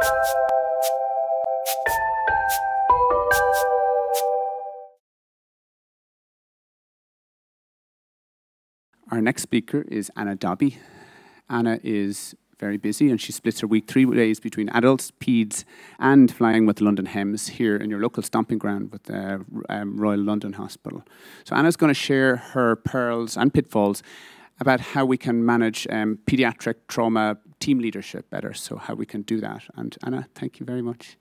Our next speaker is Anna Dobby. Anna is very busy and she splits her week 3 days between adults, peds and flying with the London Hems here in your local stomping ground with the Royal London Hospital. So Anna's going to share her pearls and pitfalls about how we can manage paediatric trauma team leadership better, so how we can do that. And Anna, thank you very much.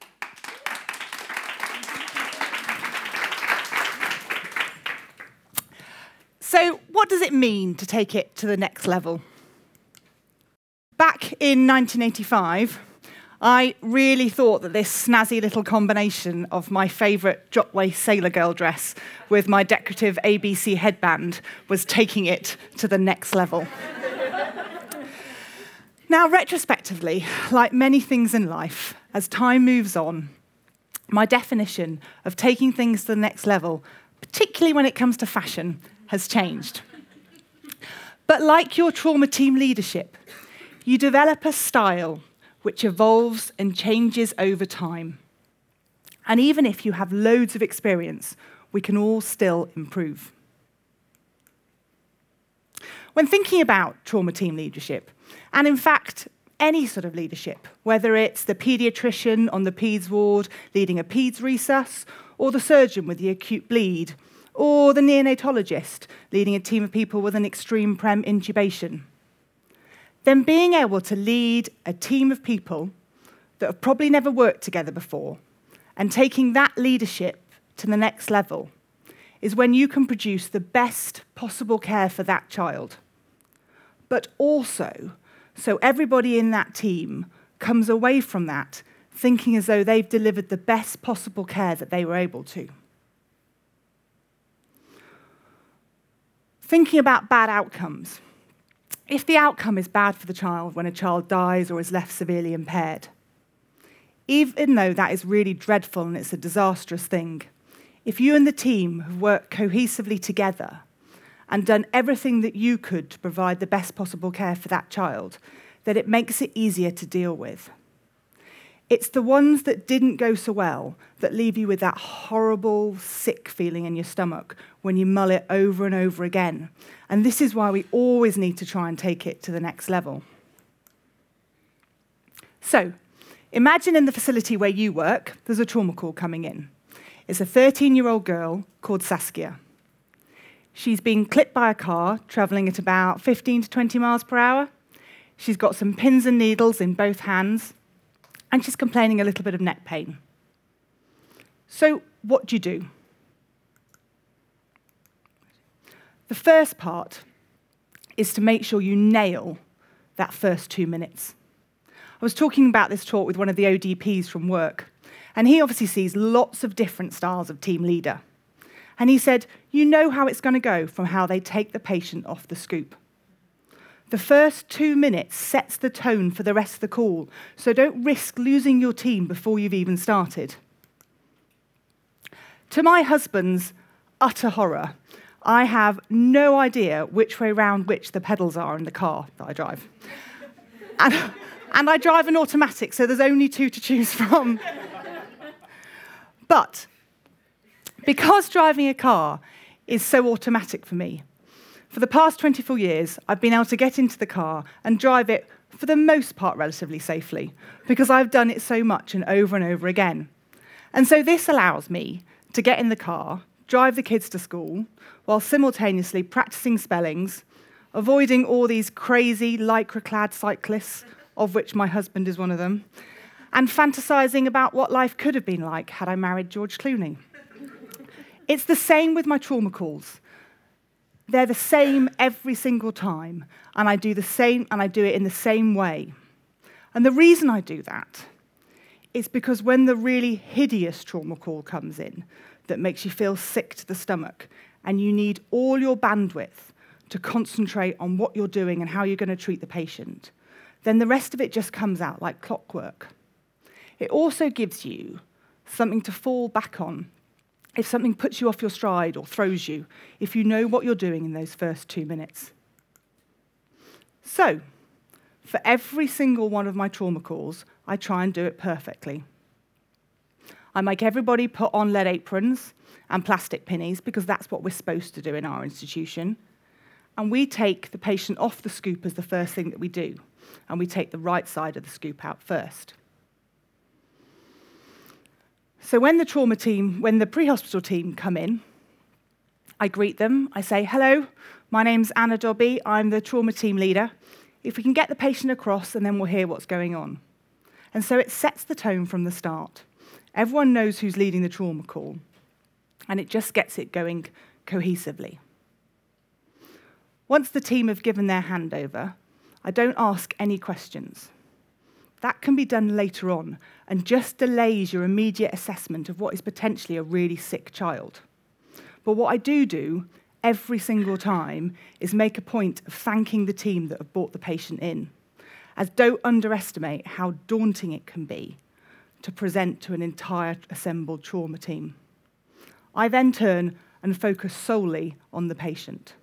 So what does it mean to take it to the next level? Back in 1985, I really thought that this snazzy little combination of my favourite drop-waist sailor girl dress with my decorative ABC headband was taking it to the next level. Now, retrospectively, like many things in life, as time moves on, my definition of taking things to the next level, particularly when it comes to fashion, has changed. But like your trauma team leadership, you develop a style which evolves and changes over time. And even if you have loads of experience, we can all still improve. When thinking about trauma team leadership, and in fact, any sort of leadership, whether it's the paediatrician on the peds ward leading a peds resus, or the surgeon with the acute bleed, or the neonatologist leading a team of people with an extreme prem intubation, then being able to lead a team of people that have probably never worked together before and taking that leadership to the next level is when you can produce the best possible care for that child. But also, so everybody in that team comes away from that thinking as though they've delivered the best possible care that they were able to. Thinking about bad outcomes. If the outcome is bad for the child when a child dies or is left severely impaired, even though that is really dreadful and it's a disastrous thing, if you and the team have worked cohesively together and done everything that you could to provide the best possible care for that child, then it makes it easier to deal with. It's the ones that didn't go so well that leave you with that horrible, sick feeling in your stomach when you mull it over and over again. And this is why we always need to try and take it to the next level. So, imagine in the facility where you work, there's a trauma call coming in. It's a 13-year-old girl called Saskia. She's been clipped by a car travelling at about 15 to 20 miles per hour. She's got some pins and needles in both hands, and she's complaining a little bit of neck pain. So what do you do? The first part is to make sure you nail that first 2 minutes. I was talking about this talk with one of the ODPs from work, and he obviously sees lots of different styles of team leader. And he said, you know how it's going to go from how they take the patient off the scoop. The first 2 minutes sets the tone for the rest of the call, so don't risk losing your team before you've even started. To my husband's utter horror, I have no idea which way round which the pedals are in the car that I drive. And I drive an automatic, so there's only 2 to choose from. But because driving a car is so automatic for me, for the past 24 years, I've been able to get into the car and drive it, for the most part, relatively safely, because I've done it so much and over again. And so this allows me to get in the car, drive the kids to school, while simultaneously practicing spellings, avoiding all these crazy lycra-clad cyclists, of which my husband is one of them, and fantasizing about what life could have been like had I married George Clooney. It's the same with my trauma calls. They're the same every single time, and I do it in the same way. And the reason I do that is because when the really hideous trauma call comes in that makes you feel sick to the stomach, and you need all your bandwidth to concentrate on what you're doing and how you're going to treat the patient, then the rest of it just comes out like clockwork. It also gives you something to fall back on if something puts you off your stride or throws you, if you know what you're doing in those first 2 minutes. So, For every single one of my trauma calls, I try and do it perfectly. I make everybody put on lead aprons and plastic pinnies because that's what we're supposed to do in our institution. And we take the patient off the scoop as the first thing that we do. And we take the right side of the scoop out first. So when the pre-hospital team come in, I greet them. I say, hello, my name's Anna Dobby. I'm the trauma team leader. If we can get the patient across, and then we'll hear what's going on. And so it sets the tone from the start. Everyone knows who's leading the trauma call, and it just gets it going cohesively. Once the team have given their handover, I don't ask any questions. That can be done later on and just delays your immediate assessment of what is potentially a really sick child. But what I do every single time is make a point of thanking the team that have brought the patient in, as don't underestimate how daunting it can be to present to an entire assembled trauma team. I then turn and focus solely on the patient.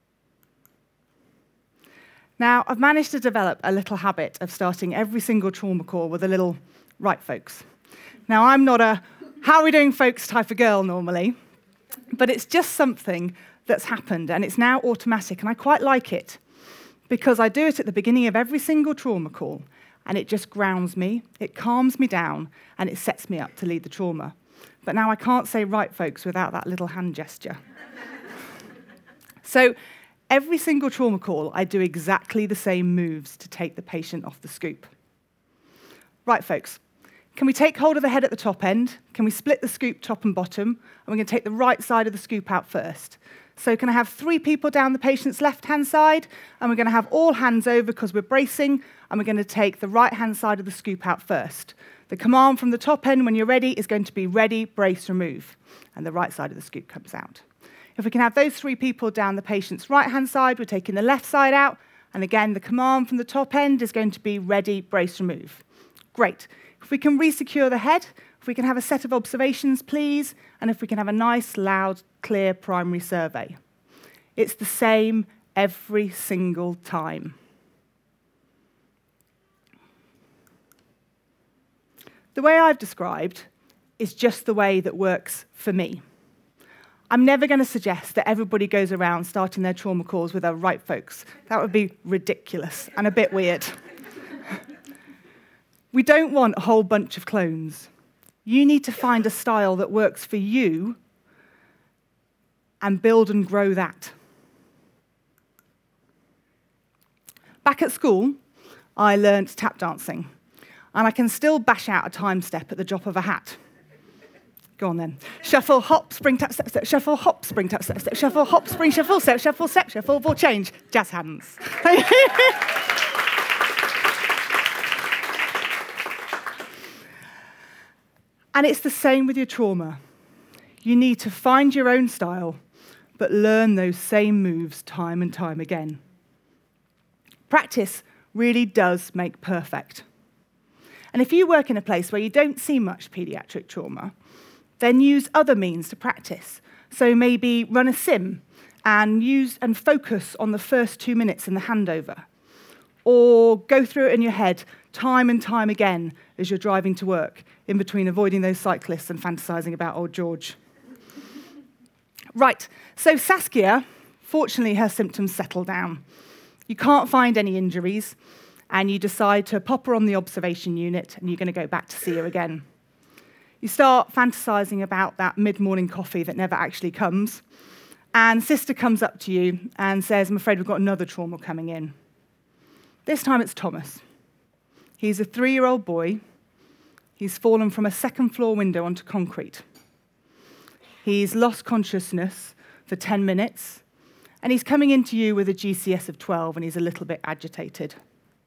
Now, I've managed to develop a little habit of starting every single trauma call with a little, right, folks. Now, I'm not a how are we doing, folks type of girl normally, but it's just something that's happened, and it's now automatic, and I quite like it because I do it at the beginning of every single trauma call, and it just grounds me, it calms me down, and it sets me up to lead the trauma. But now I can't say right, folks, without that little hand gesture. So every single trauma call, I do exactly the same moves to take the patient off the scoop. Right, folks, can we take hold of the head at the top end? Can we split the scoop top and bottom? And we're going to take the right side of the scoop out first. So can I have 3 people down the patient's left-hand side? And we're going to have all hands over because we're bracing, and we're going to take the right-hand side of the scoop out first. The command from the top end when you're ready is going to be ready, brace, remove. And the right side of the scoop comes out. If we can have those 3 people down the patient's right-hand side, we're taking the left side out. And again, the command from the top end is going to be ready, brace, remove. Great. If we can resecure the head, if we can have a set of observations, please, and if we can have a nice, loud, clear primary survey. It's the same every single time. The way I've described is just the way that works for me. I'm never going to suggest that everybody goes around starting their trauma calls with a right, folks. That would be ridiculous and a bit weird. We don't want a whole bunch of clones. You need to find a style that works for you and build and grow that. Back at school, I learnt tap dancing, and I can still bash out a time step at the drop of a hat. Go on then. Shuffle, hop, spring, tap, step, step. Shuffle, hop, spring, tap, step, step. Shuffle, hop, spring, shuffle, step, shuffle, ball change. Jazz hands. And it's the same with your trauma. You need to find your own style, but learn those same moves time and time again. Practice really does make perfect. And if you work in a place where you don't see much paediatric trauma, then use other means to practice. So maybe run a sim and use and focus on the first 2 minutes in the handover. Or go through it in your head time and time again as you're driving to work, in between avoiding those cyclists and fantasizing about old George. Right, so Saskia, fortunately her symptoms settle down. You can't find any injuries, and you decide to pop her on the observation unit, and you're going to go back to see her again. You start fantasizing about that mid-morning coffee that never actually comes, and Sister comes up to you and says, I'm afraid we've got another trauma coming in. This time it's Thomas. He's a 3-year-old boy. He's fallen from a 2nd-floor window onto concrete. He's lost consciousness for 10 minutes, and he's coming into you with a GCS of 12, and he's a little bit agitated.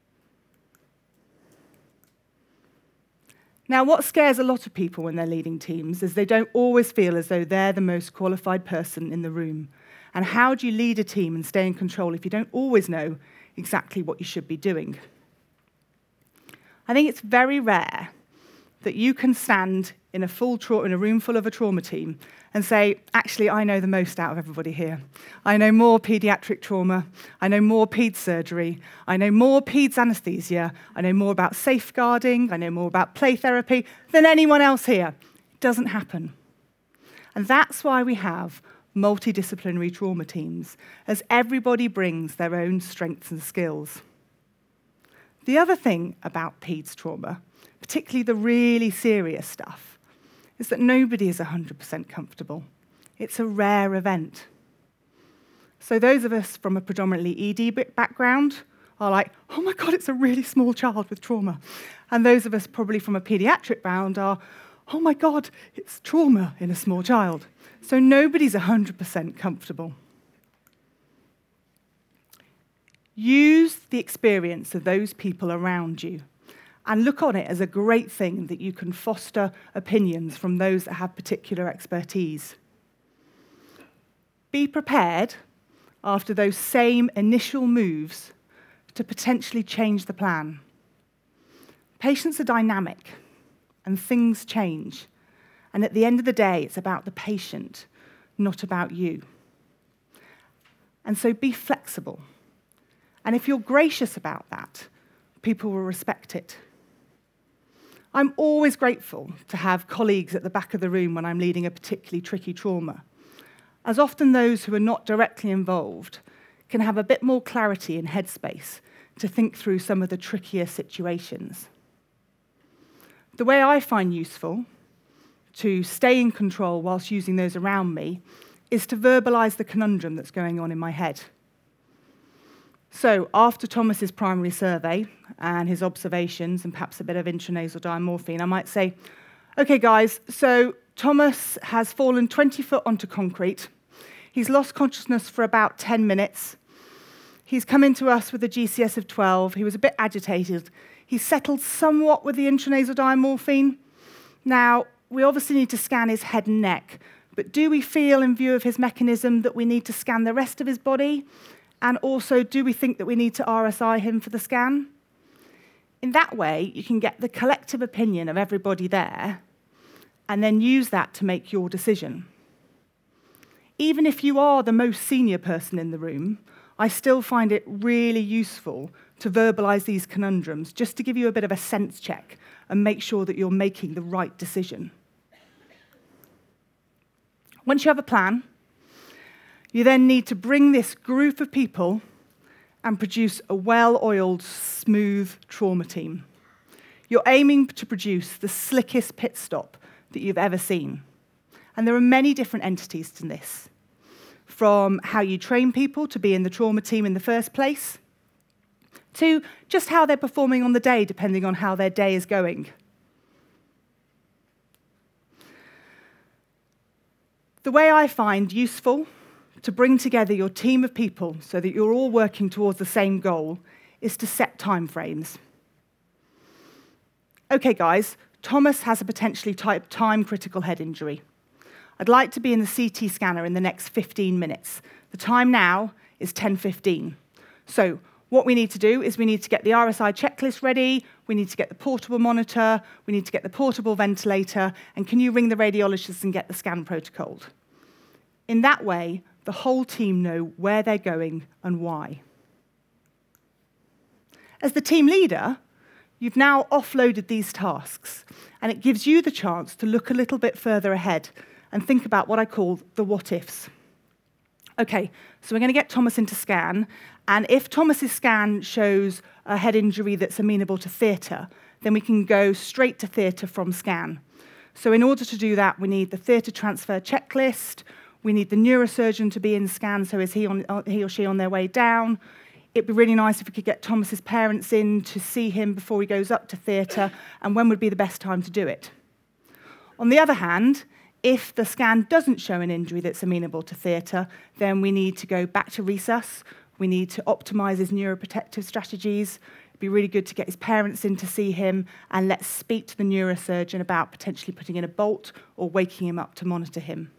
Now, what scares a lot of people when they're leading teams is they don't always feel as though they're the most qualified person in the room. And how do you lead a team and stay in control if you don't always know exactly what you should be doing? I think it's very rare that you can stand in in a room full of a trauma team and say, actually, I know the most out of everybody here. I know more paediatric trauma. I know more peds surgery. I know more peds anesthesia. I know more about safeguarding. I know more about play therapy than anyone else here. It doesn't happen. And that's why we have multidisciplinary trauma teams, as everybody brings their own strengths and skills. The other thing about peds trauma, particularly the really serious stuff, is that nobody is 100% comfortable. It's a rare event. So those of us from a predominantly ED background are like, oh my God, it's a really small child with trauma. And those of us probably from a paediatric background are, oh my God, it's trauma in a small child. So nobody's 100% comfortable. Use the experience of those people around you and look on it as a great thing that you can foster opinions from those that have particular expertise. Be prepared after those same initial moves to potentially change the plan. Patients are dynamic and things change. And at the end of the day, it's about the patient, not about you. And so be flexible. And if you're gracious about that, people will respect it. I'm always grateful to have colleagues at the back of the room when I'm leading a particularly tricky trauma, as often those who are not directly involved can have a bit more clarity and headspace to think through some of the trickier situations. The way I find useful to stay in control whilst using those around me is to verbalise the conundrum that's going on in my head. So after Thomas's primary survey and his observations and perhaps a bit of intranasal diamorphine, I might say, okay, guys, so Thomas has fallen 20 foot onto concrete. He's lost consciousness for about 10 minutes. He's come into us with a GCS of 12. He was a bit agitated. He's settled somewhat with the intranasal diamorphine. Now, we obviously need to scan his head and neck, but do we feel, in view of his mechanism, that we need to scan the rest of his body? And also, do we think that we need to RSI him for the scan? In that way, you can get the collective opinion of everybody there and then use that to make your decision. Even if you are the most senior person in the room, I still find it really useful to verbalise these conundrums just to give you a bit of a sense check and make sure that you're making the right decision. Once you have a plan, you then need to bring this group of people and produce a well-oiled, smooth trauma team. You're aiming to produce the slickest pit stop that you've ever seen. And there are many different entities to this, from how you train people to be in the trauma team in the first place, to just how they're performing on the day, depending on how their day is going. The way I find useful to bring together your team of people so that you're all working towards the same goal is to set timeframes. Okay, guys, Thomas has a potentially time-critical head injury. I'd like to be in the CT scanner in the next 15 minutes. The time now is 10:15. So what we need to do is we need to get the RSI checklist ready, we need to get the portable monitor, we need to get the portable ventilator, and can you ring the radiologist and get the scan protocoled? In that way, the whole team know where they're going and why. As the team leader, you've now offloaded these tasks, and it gives you the chance to look a little bit further ahead and think about what I call the what-ifs. Okay, so we're going to get Thomas into scan, and if Thomas's scan shows a head injury that's amenable to theatre, then we can go straight to theatre from scan. So in order to do that, we need the theatre transfer checklist, we need the neurosurgeon to be in scan, so is he or she on their way down? It'd be really nice if we could get Thomas's parents in to see him before he goes up to theatre, and when would be the best time to do it? On the other hand, if the scan doesn't show an injury that's amenable to theatre, then we need to go back to resus. We need to optimise his neuroprotective strategies. It'd be really good to get his parents in to see him, and let's speak to the neurosurgeon about potentially putting in a bolt or waking him up to monitor him.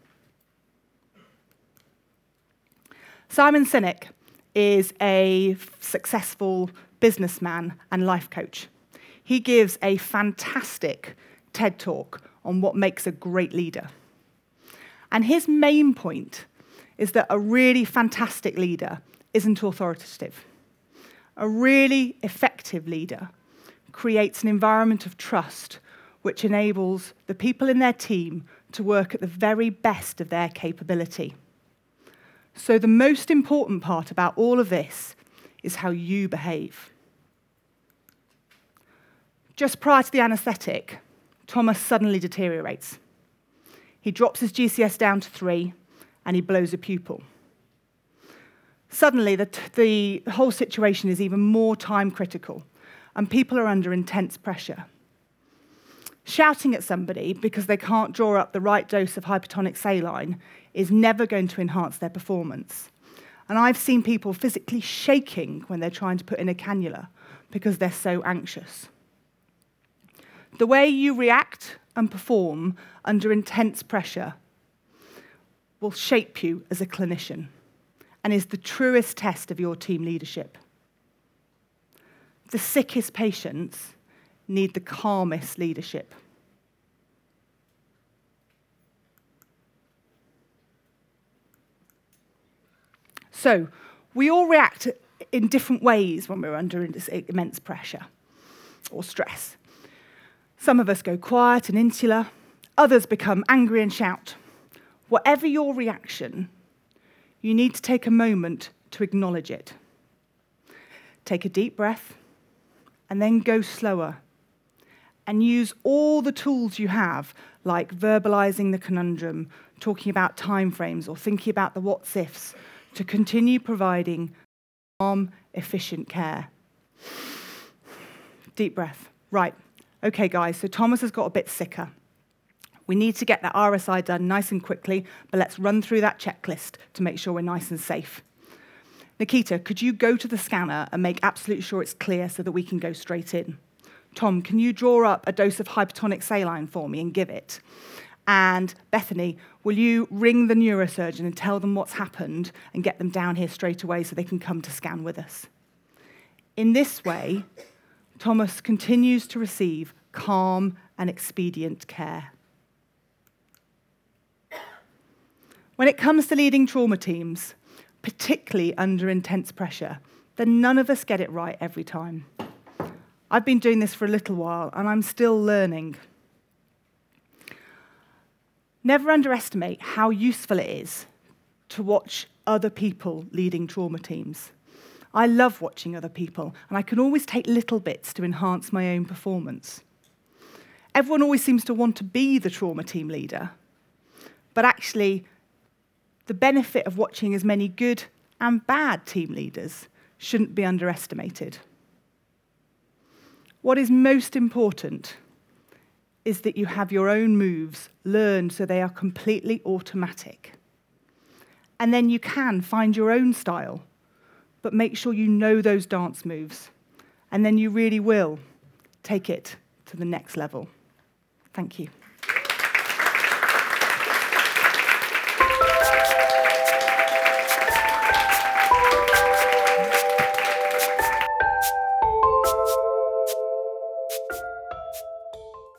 Simon Sinek is a successful businessman and life coach. He gives a fantastic TED Talk on what makes a great leader. And his main point is that a really fantastic leader isn't authoritative. A really effective leader creates an environment of trust which enables the people in their team to work at the very best of their capability. So the most important part about all of this is how you behave. Just prior to the anaesthetic, Thomas suddenly deteriorates. He drops his GCS down to 3, and he blows a pupil. Suddenly, the whole situation is even more time critical, and people are under intense pressure. Shouting at somebody because they can't draw up the right dose of hypertonic saline is never going to enhance their performance. And I've seen people physically shaking when they're trying to put in a cannula because they're so anxious. The way you react and perform under intense pressure will shape you as a clinician and is the truest test of your team leadership. The sickest patients need the calmest leadership. So, we all react in different ways when we're under immense pressure or stress. Some of us go quiet and insular, others become angry and shout. Whatever your reaction, you need to take a moment to acknowledge it. Take a deep breath, and then go slower. And use all the tools you have, like verbalizing the conundrum, talking about timeframes, or thinking about the what's-ifs, to continue providing calm, efficient care. Deep breath. Right. Okay, guys, so Thomas has got a bit sicker. We need to get that RSI done nice and quickly, but let's run through that checklist to make sure we're nice and safe. Nikita, could you go to the scanner and make absolutely sure it's clear so that we can go straight in? Tom, can you draw up a dose of hypertonic saline for me and give it? And Bethany, will you ring the neurosurgeon and tell them what's happened and get them down here straight away so they can come to scan with us? In this way, Thomas continues to receive calm and expedient care. When it comes to leading trauma teams, particularly under intense pressure, then none of us get it right every time. I've been doing this for a little while, and I'm still learning. Never underestimate how useful it is to watch other people leading trauma teams. I love watching other people, and I can always take little bits to enhance my own performance. Everyone always seems to want to be the trauma team leader, but actually, the benefit of watching as many good and bad team leaders shouldn't be underestimated. What is most important is that you have your own moves learned so they are completely automatic. And then you can find your own style, but make sure you know those dance moves, and then you really will take it to the next level. Thank you.